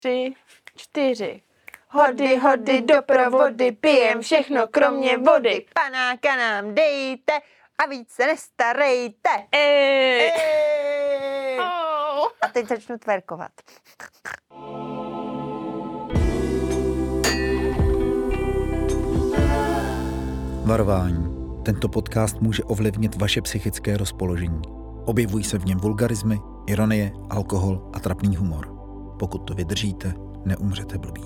3, 4. Hody, hody, doprovody, pijem všechno kromě vody. Panáka nám dejte a víc se nestarejte. A teď začnu tverkovat. Varování. Tento podcast může ovlivnit vaše psychické rozpoložení. Objevují se v něm vulgarismy, ironie, alkohol a trapný humor. Pokud to vydržíte, neumřete blbí.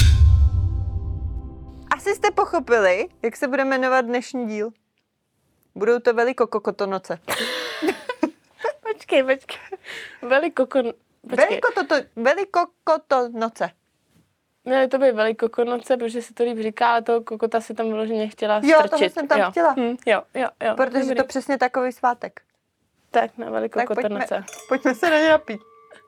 Asi jste pochopili, jak se bude jmenovat dnešní díl. Budou to velikokotonoce. Počkej. Velikokotonoce. Měly to být velikokonoce, protože se to líp říká, ale toho kokota si tam vyloženě chtěla Jo, strčit. toho jsem tam chtěla. Jo. Protože Dobrý. to přesně takový svátek. Tak na velikokotonoce. Pojďme se na ně napít.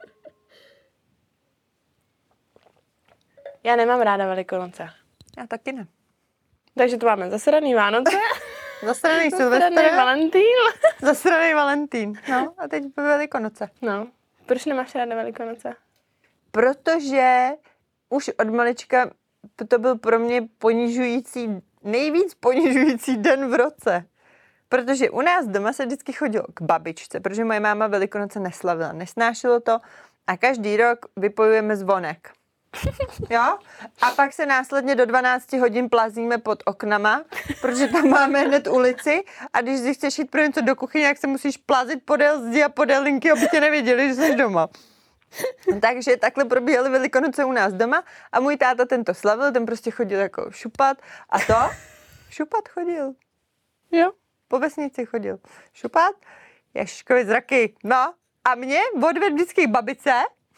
Já nemám ráda velikonoce. Já taky ne. Takže tu máme zasraný Vánoce, Zasraný zasraný Silvestr, Valentín. zasraný Valentín. No a teď Velikonoce. No, proč nemáš ráda velikonoce? Protože už od malička to byl pro mě nejvíc ponižující den v roce. Protože u nás doma se vždycky chodilo k babičce, protože moje máma Velikonoce neslavila, nesnášelo to a každý rok vypojujeme zvonek. Jo? A pak se následně do 12 hodin plazíme pod oknama, protože tam máme hned ulici a když si chceš jít pro něco do kuchyně, jak se musíš plazit podél zdi a podél linky, aby tě nevěděli, že jsi doma. Takže takhle probíhaly Velikonoce u nás doma a můj táta tento slavil, ten prostě chodil jako šupat a to? Šupat chodil. Jo. Po vesnici chodil. Šupat? Ježkovi zraky. No a mě odvedl vždycky babice.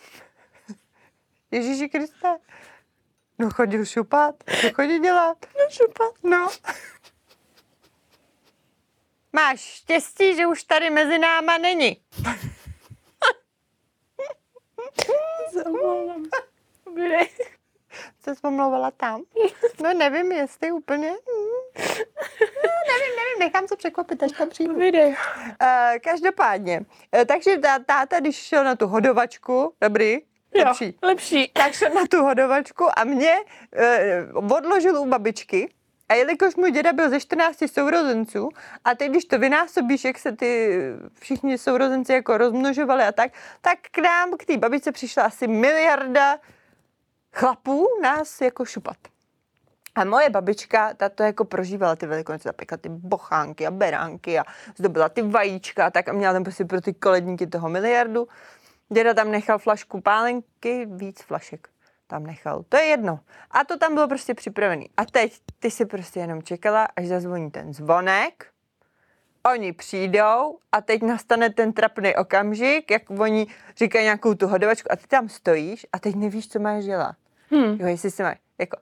Ježíši Kriste. No chodil šupat. Co chodí dělat? No šupat. No. Máš štěstí, že už tady mezi náma není. Se omlouvám. Co jsi omlouvala tam? No nevím, jestli úplně. Nevím, nechám se překvapit, až tam přijdu. Povídej. Každopádně, takže táta, když šel na tu hodovačku, dobrý? Lepší. Tak šel na tu hodovačku a mě odložil u babičky. A jelikož můj děda byl ze 14 sourozenců a teď, když to vynásobíš, jak se ty všichni sourozenci jako rozmnožovali a tak k nám, k té babičce přišla asi 1 miliarda chlapů nás jako šupat. A moje babička, ta to jako prožívala ty Velikonoce, zapekla ty bochánky a beránky a zdobila ty vajíčka a tak a měla tam prostě pro ty koledníky toho 1 miliardu. Děda tam nechal flašku pálenky, víc flašek tam nechal. To je jedno. A to tam bylo prostě připravený. A teď ty si prostě jenom čekala, až zazvoní ten zvonek, oni přijdou a teď nastane ten trapný okamžik, jak oni říkají nějakou tu hodovačku a ty tam stojíš a teď nevíš, co máš dělat. Jo, jestli si máš jako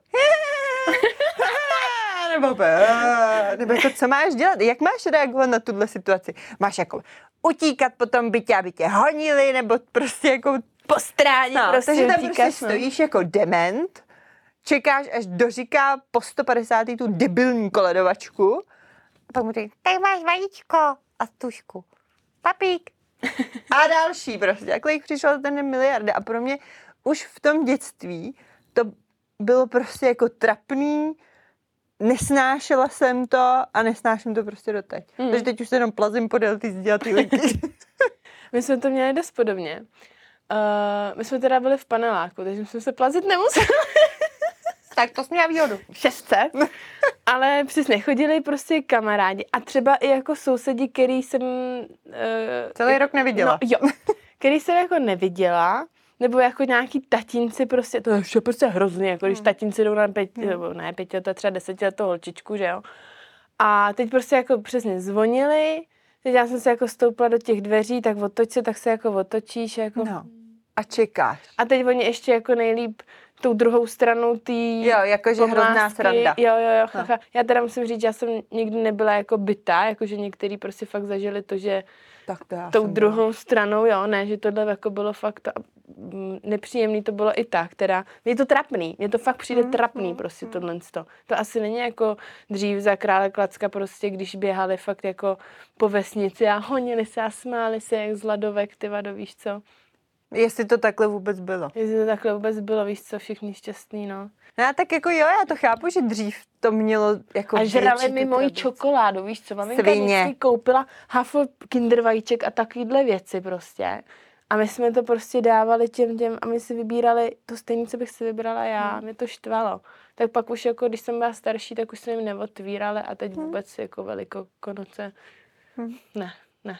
nebo jako, co máš dělat? Jak máš reagovat na tuhle situaci? Máš jako utíkat po tom bytě, aby tě honili, nebo prostě jako Postrání, prostě takže tam utíkáš, prostě stojíš jako dement, čekáš, až doříká po 150. tu debilní koledovačku a pak mu říká, tady máš vajíčko a tušku. Papík. A další prostě. Takhle jich přišlo ten 1 miliarda a pro mě už v tom dětství to bylo prostě jako trapný, nesnášela jsem to a nesnáším to prostě doteď. Takže teď už se jenom plazím podél ty zdi a ty lidi. My jsme to měli dost podobně. My jsme teda byli v paneláku, takže jsme se plazit nemuseli. Tak to jsme měla výhodu. 600. Ale přesně chodili prostě kamarádi a třeba i jako sousedi, který jsem... Celý rok neviděla. No, jo. Který jsem jako neviděla, nebo jako nějaký tatínci prostě, to je prostě hrozný, jako když tatínci jdou na nebo ne 5 let, třeba 10 let holčičku, že jo. A teď prostě jako přesně zvonili, teď já jsem se jako stoupla do těch dveří, tak otoč se, tak se jako otočíš, jako... No. A čekáš. A teď oni ještě jako nejlíp tou druhou stranou tý... Jo, jakože hrozná sranda. Jo. No. Já teda musím říct, že já jsem nikdy nebyla jako bytá, jakože některý prostě fakt zažili to, že tak to tou druhou stranou, jo, ne, že tohle jako bylo fakt nepříjemný, to bylo i tak, teda, je to trapný, mně to fakt přijde trapný prostě tohle. To asi není jako dřív za krále Klacka prostě, když běhali fakt jako po vesnici a honili se a smáli se jak z ladovek, ty vado, víš co. Jestli to takhle vůbec bylo. Jestli to takhle vůbec bylo, víš co, všichni šťastný, no. No a tak jako jo, já to chápu, že dřív to mělo jako A žrali větší mi ty moji tradice. čokoládu, víš co, maminka Svině. vždycky koupila hafl Kinder vajíček a takovýhle věci prostě. A my jsme to prostě dávali těm a my si vybírali to stejné, co bych si vybrala já. Mě to štvalo. Tak pak už jako, když jsem byla starší, tak už jsme jim neotvírali a teď vůbec jako Velikonoce. Ne.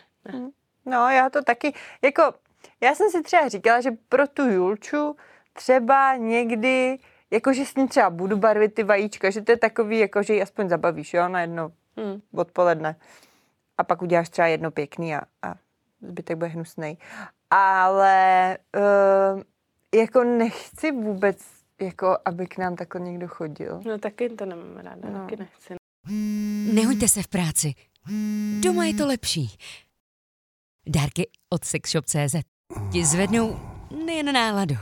No já to taky, jako, já jsem si třeba říkala, že pro tu Julču třeba někdy, jakože s ní třeba budu barvit ty vajíčka, že to je takový, jako, že ji aspoň zabavíš, jo, na jedno odpoledne. A pak uděláš třeba jedno pěkný a zbytek bude hnusnej. Ale jako nechci vůbec, jako, aby k nám takhle někdo chodil. No taky to nemám ráda, taky nechci. Nehoďte se v práci. Doma je to lepší. Dárky od sexshop.cz ti zvednou nejen náladu.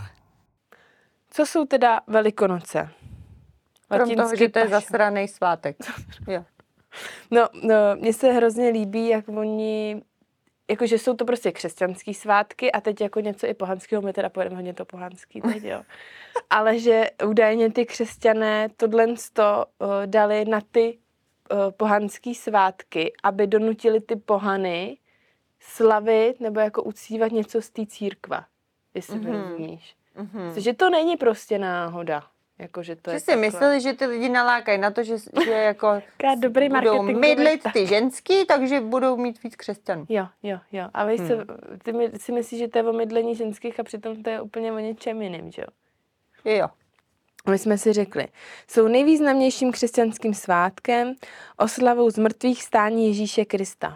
Co jsou teda Velikonoce? Krom toho, že to je pašo. zasranej svátek. Jo. No, mně se hrozně líbí, jak oni, jakože jsou to prostě křesťanský svátky a teď jako něco i pohanského, my teda pojedeme hodně to pohanský teď, jo. Ale že údajně ty křesťané tohle dali na ty pohanský svátky, aby donutili ty pohany slavit nebo jako uctívat něco z té církve, jestli mi rozumíš. Že to není prostě náhoda. Jako, že to Že je si takhle. mysleli, že ty lidi nalákají na to, že jako Dobrý budou marketingový mydlit tah. ty ženský, takže budou mít víc křesťanů. Jo. A vy ty si myslíš, že to je o mydlení ženských a přitom to je úplně o něčem jiným, že jo? Jo. My jsme si řekli, jsou nejvýznamnějším křesťanským svátkem oslavou zmrtvých stání Ježíše Krista.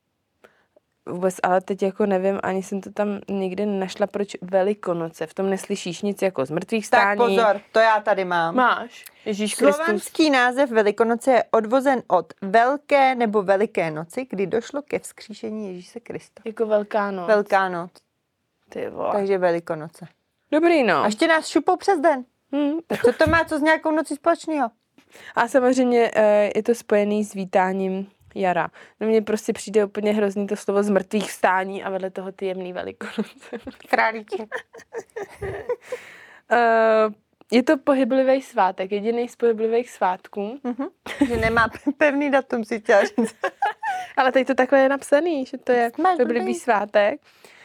Vůbec, ale teď jako nevím, ani jsem to tam nikdy nenašla, proč Velikonoce. V tom neslyšíš nic jako zmrtvých Tak stání. pozor, to já tady mám. Máš. Ježíš Kristus. Slovanský název Velikonoce je odvozen od Velké nebo Veliké noci, kdy došlo ke vzkříšení Ježíše Krista. Jako Velká noc. Velká noc, Ty vole. takže Velikonoce. Dobrý, no. A ještě nás šupou přes den. Tak co to má co s nějakou nocí společného? A samozřejmě je to spojený s vítáním jara. No mně prostě přijde úplně hrozný to slovo z mrtvých vstání a vedle toho ty jemný Velikonoce. Králíček. Je to pohyblivý svátek, jediný z pohyblivých svátků. Že nemá pevný datum, si chtěla říct. Ale tady to takhle je napsaný, že to je Máš pohyblivý blbý. svátek.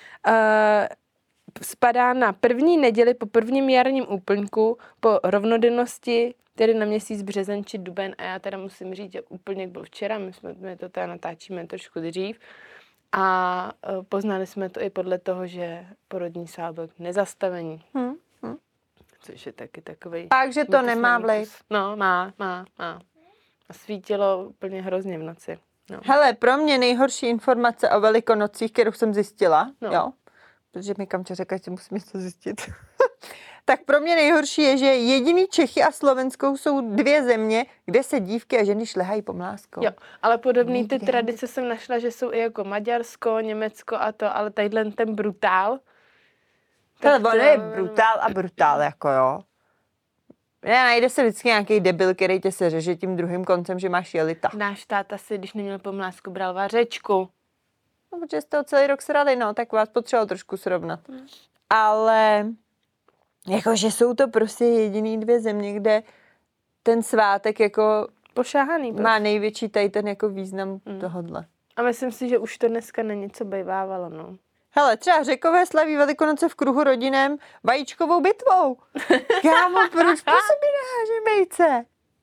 Spadá na první neděli po prvním jarním úplňku po rovnodennosti, tedy na měsíc březen či duben. A já teda musím říct, že úplněk byl včera, my to teda natáčíme trošku dřív. A poznali jsme to i podle toho, že porodní sál byl k nezastavení. Což je taky takovej... Takže to nemá vliv. No, má. A svítilo úplně hrozně v noci. No. Hele, pro mě nejhorší informace o Velikonocích, kterou jsem zjistila, No. jo, protože mi Kamča řekla, že musím něco zjistit, tak pro mě nejhorší je, že jediný Čechy a Slovensko jsou dvě země, kde se dívky a ženy šlehají pomláskou. Jo, ale podobný ty Nikde. tradice jsem našla, že jsou i jako Maďarsko, Německo a to, ale tadyhle ten brutál. Hele, tak ono je brutál a brutál, jako jo. Najde se vždycky nějaký debil, který tě se řeže tím druhým koncem, že máš jelita. Náš táta si, když neměl pomlásku, bral vařečku. No, protože jste ho celý rok srali, no, tak vás potřeboval trošku srovnat. Ale jakože jsou to prostě jediný dvě země, kde ten svátek jako Pošáhaný. má největší tady ten jako význam tohodle. A myslím si, že už to dneska není, co bývávalo, no. Hele, třeba Řekové slaví Velikonoce v kruhu rodinném vajíčkovou bitvou. Kámo, proč po sobě neháže vejce?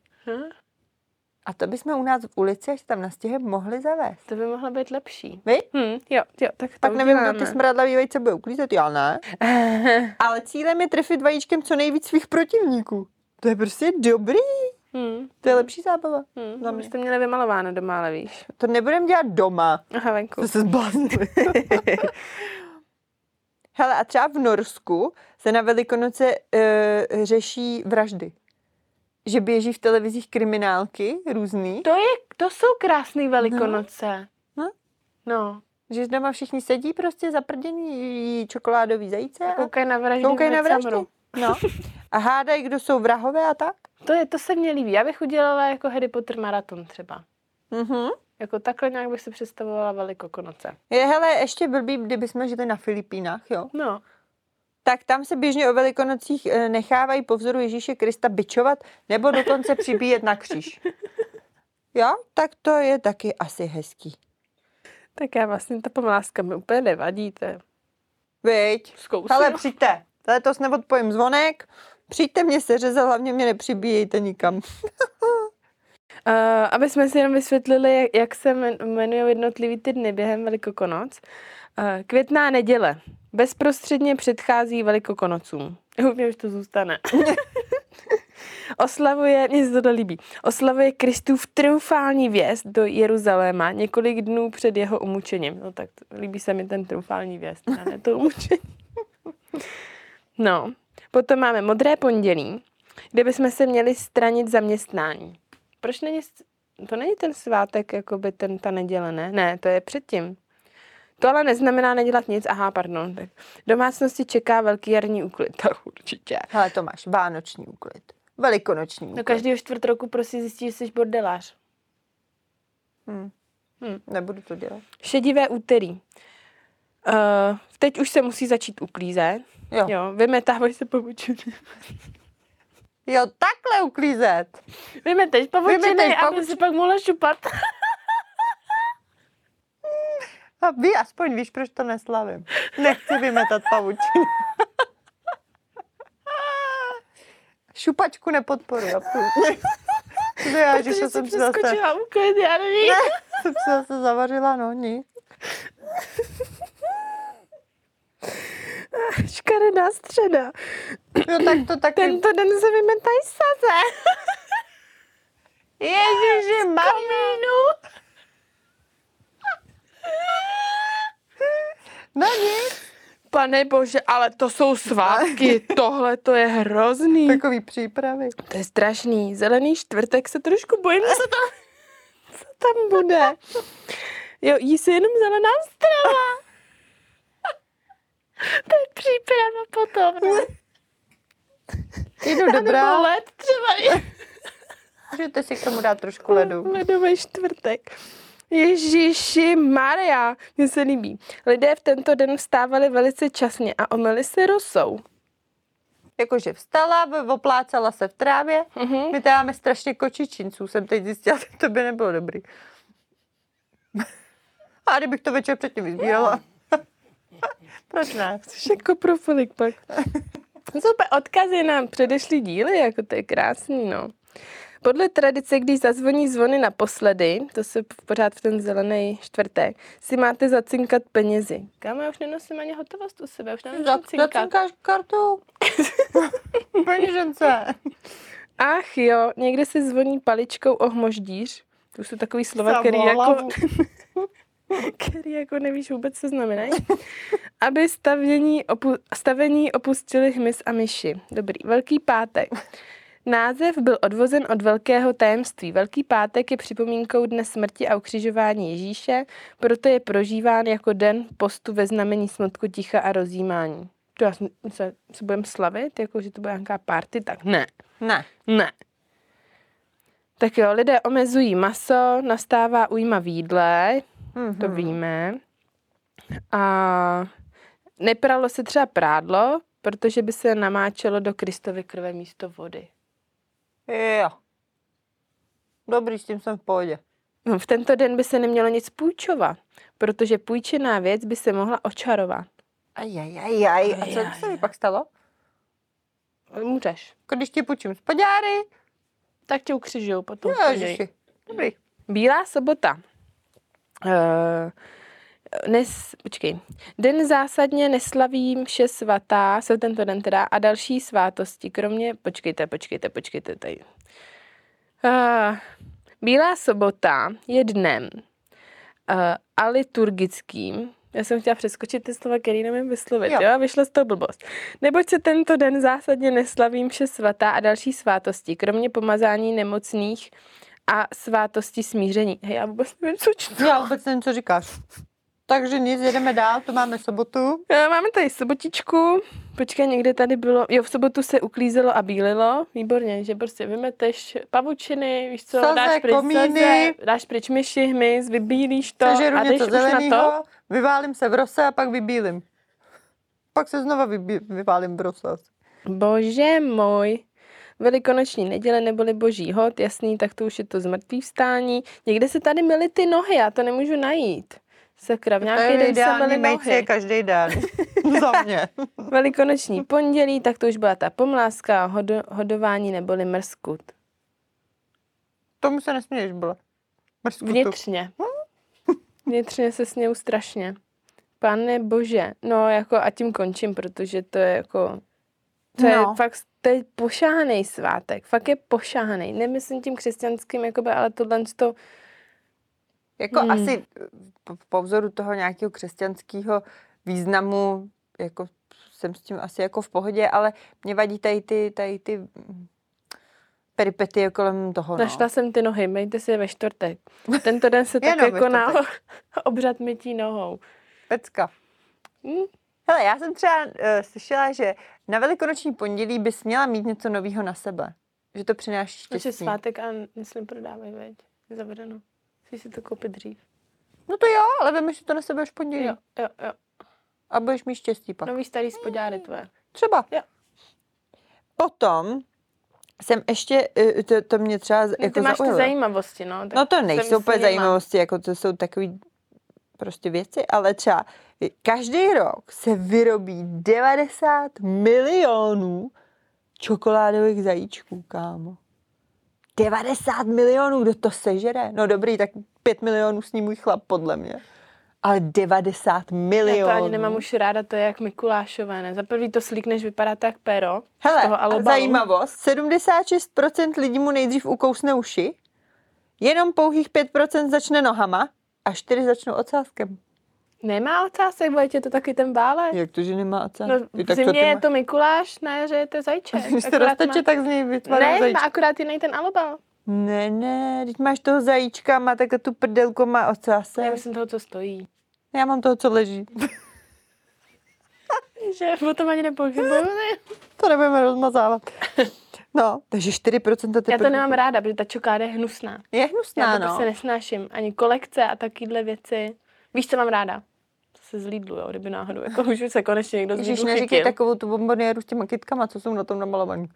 A to bychom u nás v ulici, až tam nastěhem, mohli zavést. To by mohlo být lepší. Vy? Jo, tak to Pak nevím, kdo ty uděláme. smradlavý vejce bude uklízet, já ne. Ale cílem je trefit vajíčkem co nejvíc svých protivníků. To je prostě dobrý. To je lepší zábava. Za mě. Byste měli vymalováno doma, ale víš. To nebudem dělat doma. Aha, venku. To se zbláznili. Hele, a třeba v Norsku se na Velikonoce řeší vraždy. Že běží v televizích kriminálky různý. To jsou krásný Velikonoce. No. Že doma všichni sedí prostě zaprděný, jí čokoládový zajíce. Koukaj na vraždy. Koukaj na v vraždy. Midsummeru. No. A hádají, kdo jsou vrahové a tak. To se mně líbí. Já bych udělala jako Harry Potter maraton třeba. Jako takhle nějak bych si představovala Velikonoce. Je, hele, ještě blbý, kdybychom žili na Filipínách, jo. No. tak tam se běžně o Velikonocích nechávají po vzoru Ježíše Krista bičovat nebo dokonce přibíjet na kříž. Jo, tak to je taky asi hezký. Tak já vlastně ta pomlázka mi úplně nevadí, to je Viď? zkousím. Ale přijďte, letos neodpojím zvonek, přijďte mě seřezat, hlavně mě nepřibíjejte nikam. Aby jsme si jenom vysvětlili, jak se jmenují jednotlivý ty dny během Velikonoc. Květná neděle bezprostředně předchází Velikokonocům. Mě už to zůstane. Mně se to líbí, oslavuje Kristův triumfální vjezd do Jeruzaléma několik dnů před jeho umučením. No tak líbí se mi ten triumfální vjezd, a ne to umučení. No, potom máme Modré pondělí, kde bychom se měli stranit zaměstnání. Proč to není ten svátek, jakoby ta neděle, ne? Ne, to je předtím. To ale neznamená nedělat nic. Aha, pardon. Tak domácnosti čeká velký jarní úklid. Tak určitě. Hele, to máš vánoční úklid, velikonoční úklid. No každýho čtvrt roku prostě zjistíš, že jsi bordelář. Nebudu to dělat. Šedivé úterý. Teď už se musí začít uklízet. Jo, vymetávají se pavučiny. Jo, takhle uklízet. Vymeteš pavučiny, aby si pak mohla šupat. A vy aspoň víš, proč to neslavím. Nechci vymetat pavučiny. Šupačku nepodporuji, absolutně. Protože jsi přeskočila úklid, já nevím. Jsem se zase zavařila, no nic. Škaredá středa. Jo, tak to taky... Tento den se vymetají saze. Ježiši, Kamínu. No nic. Pane bože, ale to jsou svátky. Tohle to je hrozný. Takový přípravy. To je strašný. Zelený čtvrtek se trošku bojím, co tam bude. Jo, jí se jenom zelená strava. To je příprava potom, ne? Jdu dobrá. Nebo led třeba. Můžete si k tomu dát trošku ledu. Ledový čtvrtek. Ježíši Maria, mně se líbí. Lidé v tento den vstávali velice časně a omyli se rosou. Jakože vstala, oplácala se v trávě. My tady máme strašně kočičinců, jsem teď zjistila, že to by nebylo dobrý. A kdybych to večer předtím vyzbírala. Proč ne? Jsi jako profilik pak. To jsou odkazy na předešlý díly, jako to je krásný, no. Podle tradice, když zazvoní zvony naposledy, to se pořád v ten zelený čtvrtek, si máte zacinkat penězi. Kámo, já už nenosím ani hotovost u sebe, už nenosím cinkat. Zacinkáš kartu? Peněžence. Ach jo, někde se zvoní paličkou o hmoždíř. To jsou takový slova, který jako nevíš vůbec, co znamenají. Aby stavení opustili hmyz a myši. Dobrý. Velký pátek. Název byl odvozen od velkého tajemství. Velký pátek je připomínkou dne smrti a ukřižování Ježíše, proto je prožíván jako den postu ve znamení smutku, ticha a rozjímání. To se budeme slavit, jako že to bude nějaká party, tak ne. Ne. Tak jo, lidé omezují maso, nastává újma v jídle, to víme. A nepralo se třeba prádlo, protože by se namáčelo do Kristovy krve místo vody. Jo. Dobrý, s tím jsem v pohodě. No, v tento den by se nemělo nic půjčovat, protože půjčená věc by se mohla očarovat. Ajajajaj. A co se mi pak stalo? Můžeš. Když ti půjčím spodňáry, tak tě ukřižujou potom. Ježiši. Dobrý. Bílá sobota. Den zásadně neslaví mše svatá, jsou tento den teda, a další svátosti, kromě, počkejte tady. Bílá sobota je dnem aliturgickým. Já jsem chtěla přeskočit ty slova, který nemůžu vyslovit, jo, a vyšla z toho blbost. Neboť se tento den zásadně neslaví mše svatá a další svátosti, kromě pomazání nemocných a svátosti smíření. Hej, já vůbec nevím, co čtu. Já vůbec nevím, co říkáš. Takže nic, jedeme dál, to máme sobotu. Máme tady sobotičku. Počkej, někde tady bylo, v sobotu se uklízelo a bílilo. Výborně, že prostě vymeteš pavučiny, víš co, dáš pryč myši, hmyz, vybílíš to a jdeš už na to. Vyválím se v rose a pak vybílím. pak se znova vypálím brosas. Bože můj. Velikonoční neděle neboli boží hod, jasný, tak to už je to zmrtvý vstání. Někde se tady myly ty nohy, já to nemůžu najít. Sakra, v nějaký den se myly nohy. Každý den. Za mě. Velikonoční pondělí, tak to už byla ta pomlázka, hodování neboli mrskut. Tomu se nesměješ, bylo. Vnitřně. Vnitřně se směju strašně. Pane bože, no jako a tím končím, protože to je jako, to je fakt, to je pošahaný svátek, fakt je pošahaný, nemyslím tím křesťanským, jakoby, ale tohle to... Jako asi po vzoru toho nějakého křesťanského významu, jako jsem s tím asi jako v pohodě, ale mě vadí tady ty peripety kolem toho. Našla jsem ty nohy, mějte si je ve čtvrtek. Tento den se tak jako na obřad mytí nohou. Pecka. Hele, já jsem třeba slyšela, že na velikonoční pondělí bys měla mít něco nového na sebe. Že to přináší štěstí. Takže svátek a myslím prodávají, veď. Je zavřeno. Chci si to koupit dřív. No to jo, ale vem, že to na sebe až pondělí. Jo. A budeš mít štěstí pak. Nový starý spodňáry tvoje. Třeba. Jo. Potom jsem ještě, to mě třeba jako ty máš zaujalo. ty zajímavosti, no. No to nejsou úplně zajímavosti, jako to jsou takový prostě věci, ale třeba každý rok se vyrobí 90 milionů čokoládových zajíčků, kámo. 90 milionů, kdo to sežere? No dobrý, tak 5 milionů sní můj chlap, podle mě. Ale 90 milionů. Já to ani nemám už ráda, to je jak Mikulášové, ne? Za prvý to slíkneš, vypadá tak pero. Hele, zajímavost, 76% lidí mu nejdřív ukousne uši, jenom pouhých 5% začne nohama a 4 začnou ocáskem. Nemá ocásek, bude tě to taky ten válec. Jak to, že nemá ocásek? No, v zimě je to Mikuláš, na jaře je to zajíček. Když se rozteče, tak z něj vytvoří zajíček. Ne, zajíček. má akorát jiný ten alobal. Ne, když máš toho zajíčka, má takhle tu prdelku, má ocásek. Já myslím toho, co stojí. Já mám toho, co leží. Že o tom ani nepochybuju. To nebudeme rozmazávat. No, takže 4% Já to nemám ráda, protože ta čokoláda je hnusná. Je hnusná, Já to prostě nesnáším. Ani kolekce a takovýhle věci. Víš, co mám ráda? Se z Lidlu, jo, kdyby náhodou. Jako už se konečně někdo z Lidlu chytil. Neříkej takovou tu bombonieru s těma kytkama, co jsou na tom namalovaný.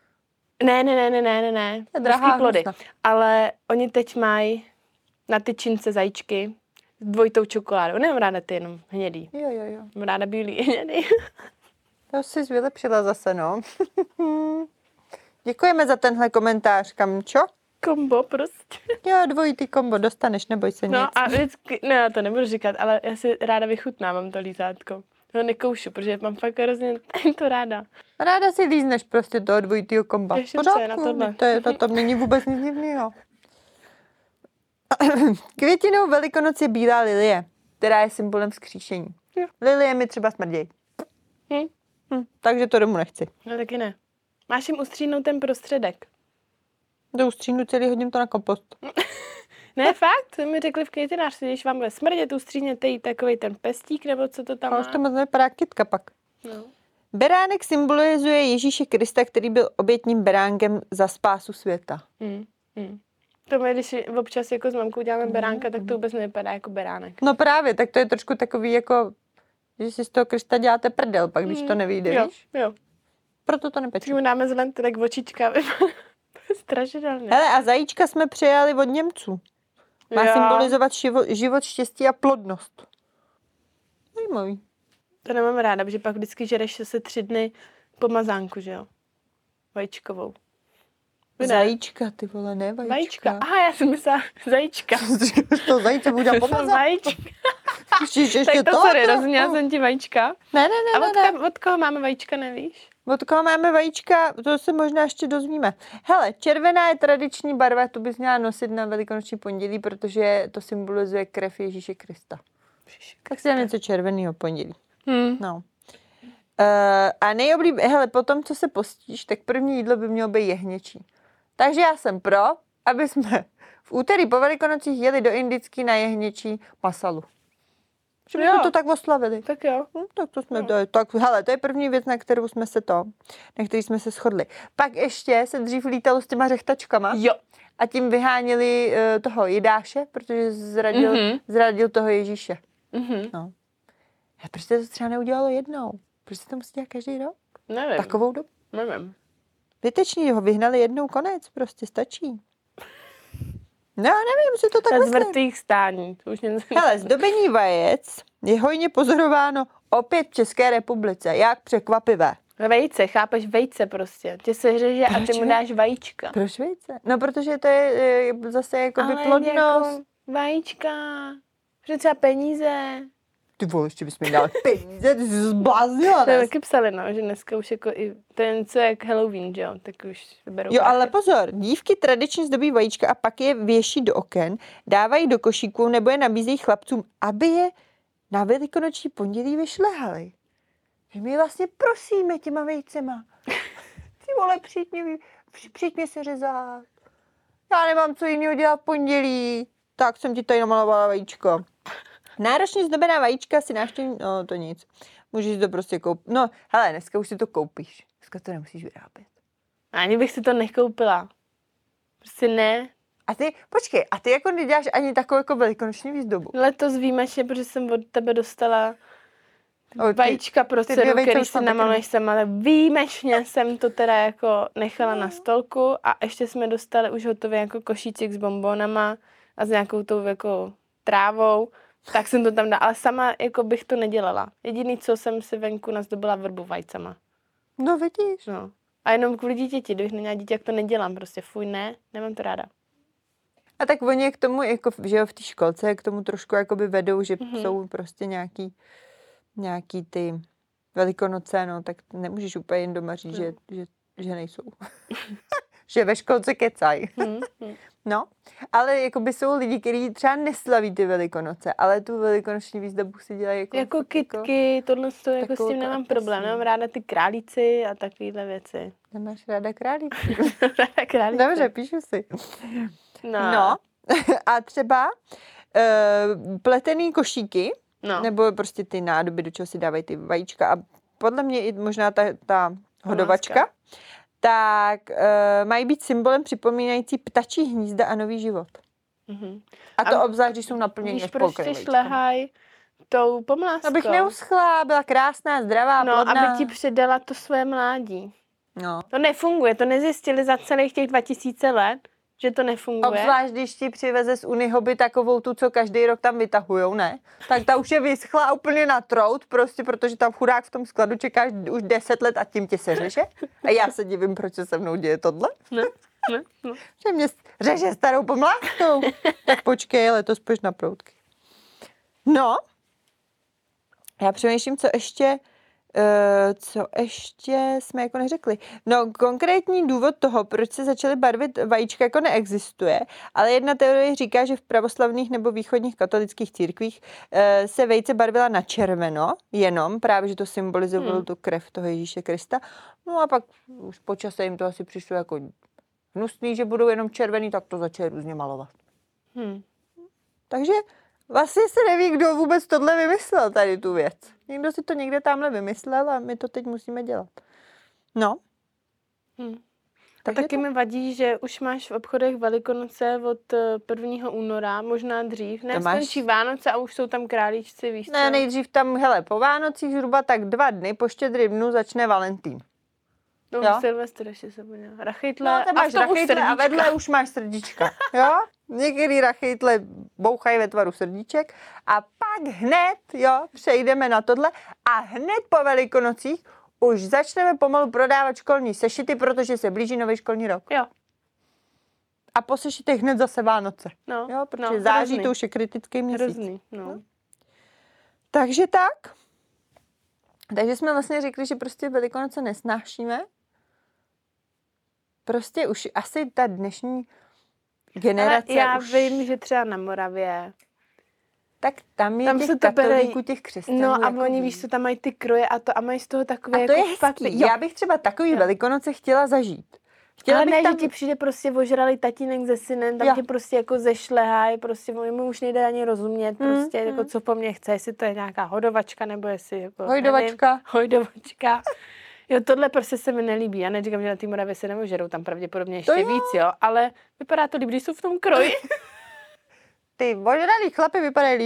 Ne. Drahá plody. hnusná. Ale oni teď mají na tyčince zajíčky s dvojitou čokoládou. Nemám ráda ty jenom hnědý. Jo. Mám ráda bílý hnědý. To jsi vylepšila zase, no. Děkujeme za tenhle komentář, Kamčo. Kombo prostě. Jo, dvojitý kombo dostaneš, neboj se nic. No a vždycky, ne, já to nebudu říkat, ale já si ráda vychutnávám to lízátko. No nekoušu, protože mám fakt hrozně to ráda. Ráda si lízneš prostě toho dvojitýho komba. Těším se na tohle. To není vůbec nic divného. Květinou Velikonoc je bílá lilie, která je symbolem vzkříšení. Jo. Lilie mi třeba smrdějí. Takže to domů nechci. No taky ne. Máš jim ustříhnout ten prostředek. Do ustříhnu celý, hodím to na kompost. Ne, fakt, mi řekli v květinářství, když vám bude smrdět, ustříhněte jí takovej ten pestík, nebo co to tam má. A už to moc nevypadá kytka pak. No. Beránek symbolizuje Ježíše Krista, který byl obětním beránkem za spásu světa. To my, když občas jako s mamkou děláme beránka, tak to vůbec nevypadá jako beránek. No právě, tak to je trošku takový jako, že si z toho Krista děláte prdel, pak když to nevyjde, víš? Jo. Proto to nepeču. Když mu dáme zelen, tak očička vypadá strašidelně. Hele, a zajíčka jsme přejali od Němců. Má symbolizovat život, štěstí a plodnost. Zajímavý. To nemám ráda, protože pak vždycky žereš se 3 dny pomazánku, že jo? Vajíčkovou. Zajíčka, ty vole, ne vajíčka. Aha, já jsem myslela zajíčka. To zajíce budu dělat pomazánku. Vajíčka. Tak to sorry, rozuměla jsem ti vajíčka. Ne. A od koho máme vajíčka, nevíš? Od koho máme vajíčka, to se možná ještě dozvíme. Hele, červená je tradiční barva, tu bys měla nosit na Velikonoční pondělí, protože to symbolizuje krev Ježíše Krista. Tak si dám něco červeného pondělí. No. A hele, potom, co se postíš, tak první jídlo by mělo být jehněčí. Takže já jsem pro, aby jsme v úterý po Velikonocích jeli do indický na jehněčí masalu. Že bychom to tak oslavili. Tak jo. Tak to jsme, hele, to je první věc, na který jsme se shodli. Pak ještě se dřív lítalo s těma řechtačkama. Jo. A tím vyháněli toho Jidáše, protože zradil toho Ježíše. No. A proč to třeba neudělalo jednou? Proč se to musí dělat každý rok? Nevím. Takovou dobu? Nevím. Vyteční ho vyhnali jednou, konec, prostě stačí. No, nevím, si to tak Ta z myslím. mrtvých stání. To už něco... Hele, zdobení vajec je hojně pozorováno opět v České republice. Jak překvapivé. Vejce, chápeš? Vejce prostě. Tě se řeže a Proč ty mu dáš vajíčka. Proč vejce? No, protože to je zase jako vyplodnost. Jako vajíčka. Že třeba peníze. Ty vole, ještě bys mi dal peníze, ty jsi zbláznila. To taky psali, no, že dneska už jako i ten, co je jak Halloween, že jo, tak už vyberou. Jo, prachy. ale pozor, dívky tradičně zdobí vajíčka a pak je věší do oken, dávají do košíků nebo je nabízejí chlapcům, aby je na velikonoční pondělí vyšlehali. Že my vlastně prosíme těma vejcema. Ty vole, přijď mě se řezat. Já nemám co jiného dělat v pondělí, tak jsem ti tady namalovala vajíčko. Náročně zdobená vajíčka si návštěvní, no to nic. Můžeš to prostě koupit. No, hele, dneska už si to koupíš. Dneska to nemusíš vyrábět. Ani bych si to nekoupila. Prostě ne. A ty, počkej, a ty jako neděláš ani takovou jako velikonoční výzdobu? Letos výjimečně, protože jsem od tebe dostala O, vajíčka pro ty dvě dceru, vejce který už si mám namaluješ sama, ale výjimečně jsem to teda jako nechala na stolku a ještě jsme dostali už hotový jako košíček s bonbonama a s nějakou tou jako trávou, tak jsem to tam dala, ale sama jako bych to nedělala. Jediný, co jsem si venku nazdobila vrbu vajcama. No vidíš. No. A jenom kvůli dítěti, kdybych neměla dítě, jak to nedělám, prostě fuj, ne, nemám to ráda. A tak oni k tomu, jako, že jo, v té školce k tomu trošku jakoby vedou, že jsou prostě nějaký ty Velikonoce, no, tak nemůžeš úplně jen doma říct, že nejsou. Že ve školce kecají. No, ale jakoby jsou lidi, kteří třeba neslaví ty Velikonoce, ale tu velikonoční výzdobu si dělají jako kytky, tohle to, jako s takovou tím nemám to problém. Nemám ráda ty králíci a takovýhle věci. Nemáš ráda králíky? Ráda králíci. Dobře, píšu si. No. No. A třeba pletený košíky, nebo prostě ty nádoby, do čeho si dávají ty vajíčka a podle mě i možná ta hodovačka, tak mají být symbolem připomínající ptačí hnízda a nový život. Mm-hmm. A to obzvlášť, když jsou naplnění až polkrým vajíčkem. Když prostě šlehaj tou pomláskou. Abych neuschla, byla krásná, zdravá, plodná. Aby ti předala to své mládí. No. To nefunguje, to nezjistili za celých těch 2000 let, že to nefunguje. Obzvlášť, když ti přiveze z Unihoby takovou tu, co každý rok tam vytahujou, ne? Tak ta už je vyschla úplně na trout, prostě, protože tam chudák v tom skladu čekáš už 10 let a tím tě se řeže. A já se divím, proč se se mnou děje tohle. Ne. Že mě řeže starou pomláskou. Tak počkej, letos půjdeš na proutky. No, já přemýšlím, co ještě jsme jako neřekli. No, konkrétní důvod toho, proč se začaly barvit vajíčka, jako neexistuje, ale jedna teorie říká, že v pravoslavných nebo východních katolických církvích se vejce barvila na červeno, jenom právě, že to symbolizovalo tu krev toho Ježíše Krista. No a pak už po čase jim to asi přišlo jako hnusný, že budou jenom červený, tak to začali různě malovat. Takže vlastně se neví, kdo vůbec tohle vymyslel, tady tu věc. Někdo si to někde tamhle vymyslel a my to teď musíme dělat. No. A taky mi vadí, že už máš v obchodech Velikonoce od 1. února, možná dřív. Ne, skončí Vánoce a už jsou tam králíčci, víš co? Ne, nejdřív tam, hele, po Vánocích zhruba tak 2 dny, po Štědrým dnu začne Valentín. No, Silvestr ještě se podívá. Rachejtle, no, máš rachejtle a vedle už máš srdíčka. Jo? Některý rachejtle bouchají ve tvaru srdíček a pak hned, jo, přejdeme na tohle a hned po Velikonocích už začneme pomalu prodávat školní sešity, protože se blíží nový školní rok. Jo. A po sešitech hned zase Vánoce. No, jo, protože září to už je kritický měsíc. Hrozný, no. Takže tak. Takže jsme vlastně řekli, že prostě Velikonoce nesnášíme. Prostě už asi ta dnešní generace. Ale já už... vím, že třeba na Moravě. Tak tam je tam těch katolíků, těch křesťanů. No a jako oni, víš co, tam mají ty kroje a mají z toho takové a to jako je fakt. hezký. Já bych třeba takový Velikonoce chtěla zažít. Chtěla bych tam... že ti přijde prostě ožralý tatínek se synem, tam tě prostě jako zešlehaj, prostě mu už nejde ani rozumět, prostě jako co po mně chce, jestli to je nějaká hodovačka, nebo jestli jako... Hojdovačka. Jo, tohle prostě se mi nelíbí. Já neříkám, že na té Moravě se neožerou, tam pravděpodobně ještě víc, jo, ale vypadá to líp, když jsou v tom kroji. Ty ožralý chlapy vypadají líp.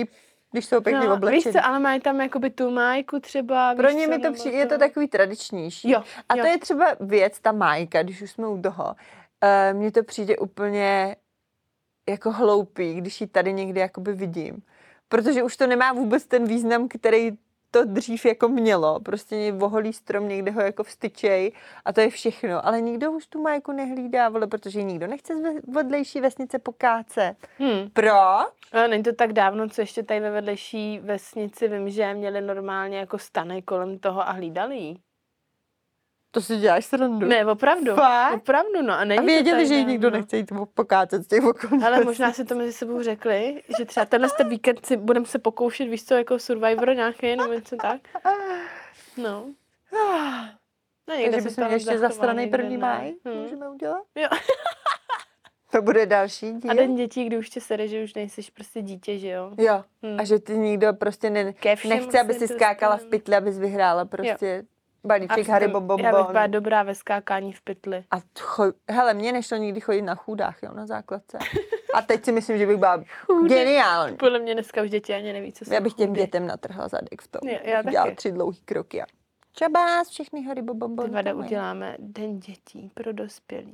když jsou pěkně No, víš oblečení. co, ale mají tam jakoby tu májku třeba. Pro víš ně co, mi to nebo přijde, je to takový tradičnější. Jo, A jo. to je třeba věc, ta májka, když už jsme u toho. Mně to přijde úplně jako hloupý, když ji tady někdy jakoby vidím. Protože už to nemá vůbec ten význam, který to dřív jako mělo. Prostě voholí strom, někde ho jako vstyčej a to je všechno. Ale nikdo už tu májku nehlídá, vole, protože nikdo nechce z vedlejší vesnice pokácet. Proč? Ale není to tak dávno, co ještě tady ve vedlejší vesnici vím, že měli normálně jako stany kolem toho a hlídali jí. To si děláš srandu. Ne, opravdu. Fakt? Opravdu, no. A, není A to věděli, tady že jí dávno. nikdo nechce jít pokácet z těch okolností. Ale možná si to mezi sebou řekli, že třeba tenhle víkend si budeme se pokoušet, víš co, jako Survivor nějaký, nebo něco tak. No. No, někde Takže jsem bychom to měli ještě zachovala, zastranej někde 1. ne. máj. Můžeme udělat? Jo. To bude další díl. A den dětí, kdy už tě sere, že už nejsiš prostě dítě, že jo? Jo. A že ty nikdo prostě Ke všemu nechce, aby se si skákala v dostaneme. pytli, abys vyhrála prostě balíček A Harry já bych Bonbon. byla dobrá ve skákání v pytli. A hele, mně nešlo nikdy chodit na chůdách, jo, na základce. A teď si myslím, že bych byla geniální. Podle mě dneska už děti ani neví, co jsou Já bych těm chudy. dětem natrhla zadek v tom. Jo, já Dělala taky. 3 dlouhý kroky a čabás, všechny Harry Bonbon. Ty vada uděláme den dětí pro dospělí.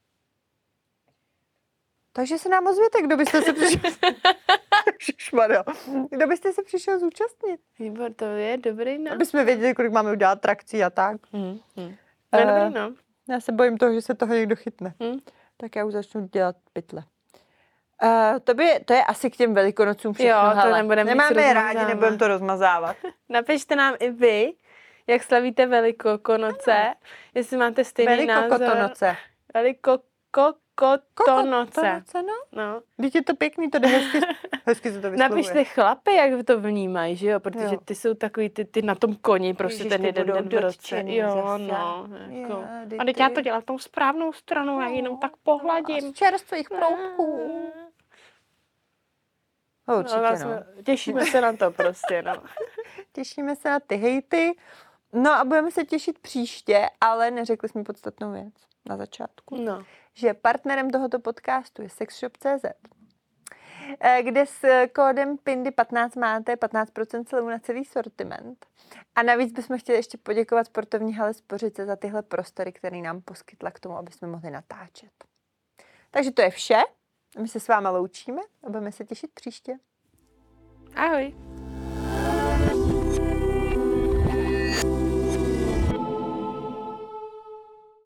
Takže se nám ozvěte, kdo byste se přišel... Šmaria. Kdo byste se přišel zúčastnit? Výbor, to je dobrý, no. Aby jsme věděli, kolik máme udělat trakcí a tak. To je dobrý, no. Já se bojím toho, že se toho někdo chytne. Tak já už začnu dělat pytle. To je asi k těm Velikonocům všechno. Jo, to hele. nebudeme nic Nemáme je rádi, rozmazávat. nebudeme to rozmazávat. Napište nám i vy, jak slavíte Velikonoce, jestli máte stejný názor. Velikokotonoce. Velikokotonoce. No. No. Když je to pěkný, to jde hezky, hezky se to vyslovuje. Napište chlapy, jak to vnímají, že jo, protože ty jsou takový, ty na tom koni, prostě Ježiš, ten ty jeden budou den v roce. dotčený Jo, zase. no. Jako. Jo, A teď já to dělám tou správnou stranou, já jenom tak pohladím. Z čerstvých proudků. Určitě, No, vlastně, těšíme se na to prostě, no. Těšíme se na ty hejty. No a budeme se těšit příště, ale neřekli jsme podstatnou věc na začátku. No. Že partnerem tohoto podcastu je sexshop.cz, kde s kódem PINDY15 máte 15% slevu na celý sortiment. A navíc bychom chtěli ještě poděkovat sportovní hale Spořice za tyhle prostory, které nám poskytla k tomu, aby jsme mohli natáčet. Takže to je vše. My se s váma loučíme a budeme se těšit příště. Ahoj.